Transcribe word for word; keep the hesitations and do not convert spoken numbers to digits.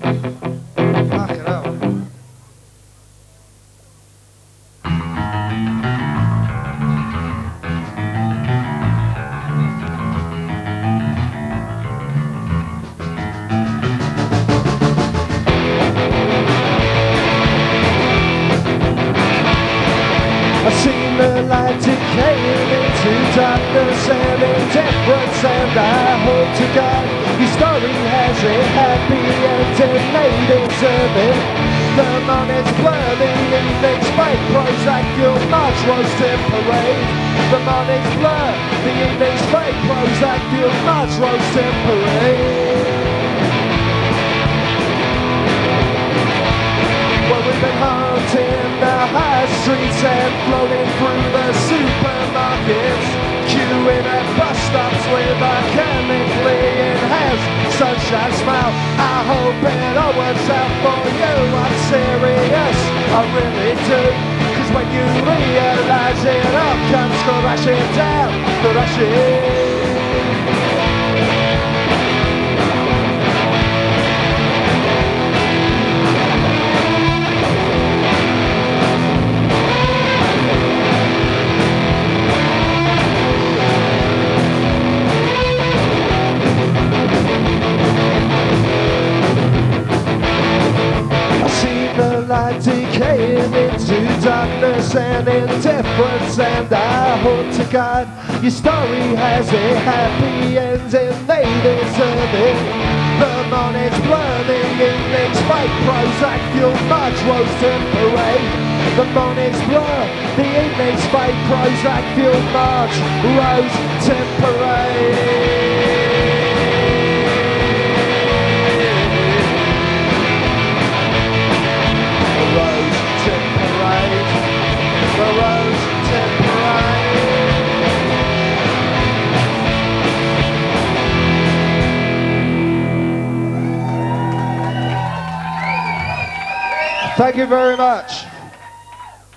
Fucking hell. I've seen the light decaying into darkness and indifference, and I hope to God your story has a happy ending. They deserve it. The morning's blur, the evening's fake, Prozac, Guild March, roasting parade. The morning's blur, the evening's fake, Prozac, Guild March, roasting parade. Well, we've been haunting the high streets and floating through the supermarkets, queuing at bus stops with our chemically enhanced sunshine smile. I hope it all works out for you. I'm serious, I really do. Cause when you realize it all comes crashing down, crashing. Decaying into darkness and indifference, and I hope to God your story has a happy ending. They deserve it. The morning's blur, the evening's fake, Prozac, Guild March, roasting parade. The morning's blur, the evening's fake, Prozac, Guild March, roasting parade. Thank you very much.